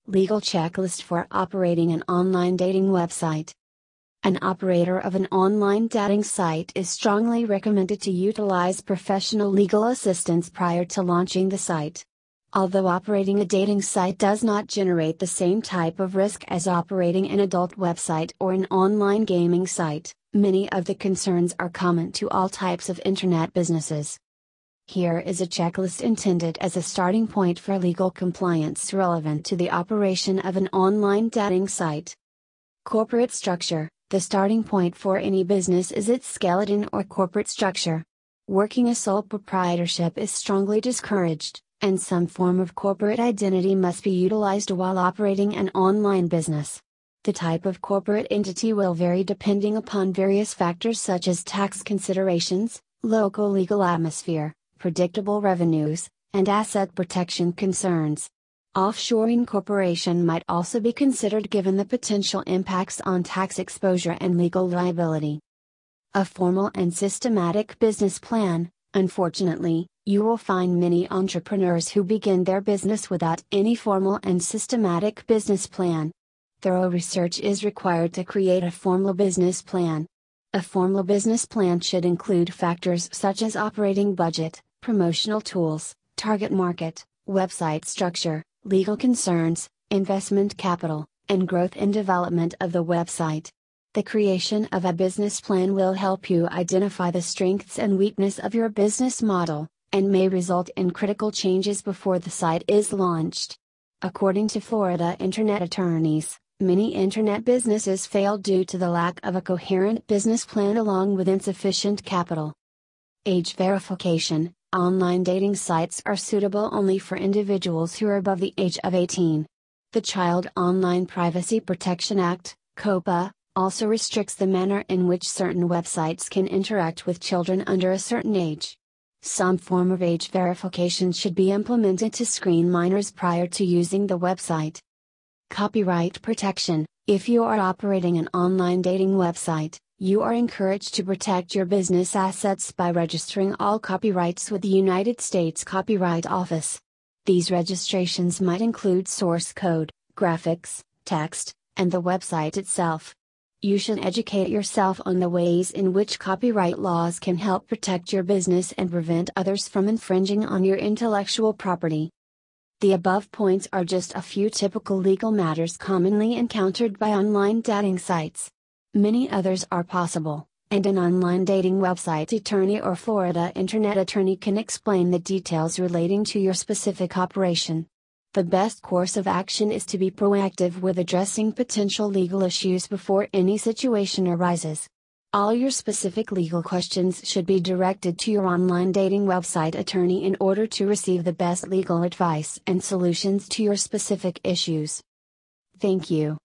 Legal checklist for operating an online dating website. An operator of an online dating site is strongly recommended to utilize professional legal assistance prior to launching the site. Although operating a dating site does not generate the same type of risk as operating an adult website or an online gaming site, many of the concerns are common to all types of internet businesses. Here is a checklist intended as a starting point for legal compliance relevant to the operation of an online dating site. Corporate structure. The starting point for any business is its skeleton or corporate structure. Working a sole proprietorship is strongly discouraged, and some form of corporate identity must be utilized while operating an online business. The type of corporate entity will vary depending upon various factors such as tax considerations, local legal atmosphere, predictable revenues, and asset protection concerns. Offshore incorporation might also be considered given the potential impacts on tax exposure and legal liability. A formal and systematic business plan. Unfortunately, you will find many entrepreneurs who begin their business without any formal and systematic business plan. Thorough research is required to create a formal business plan. A formal business plan should include factors such as operating budget, promotional tools, target market, website structure, legal concerns, investment capital, and growth and development of the website. The creation of a business plan will help you identify the strengths and weaknesses of your business model, and may result in critical changes before the site is launched. According to Florida internet attorneys, many internet businesses fail due to the lack of a coherent business plan along with insufficient capital. Age verification. Online dating sites are suitable only for individuals who are above the age of 18. The Child Online Privacy Protection Act, COPPA, also restricts the manner in which certain websites can interact with children under a certain age. Some form of age verification should be implemented to screen minors prior to using the website. Copyright protection. If you are operating an online dating website, you are encouraged to protect your business assets by registering all copyrights with the United States Copyright Office. These registrations might include source code, graphics, text, and the website itself. You should educate yourself on the ways in which copyright laws can help protect your business and prevent others from infringing on your intellectual property. The above points are just a few typical legal matters commonly encountered by online dating sites. Many others are possible, and an online dating website attorney or Florida internet attorney can explain the details relating to your specific operation. The best course of action is to be proactive with addressing potential legal issues before any situation arises. All your specific legal questions should be directed to your online dating website attorney in order to receive the best legal advice and solutions to your specific issues. Thank you.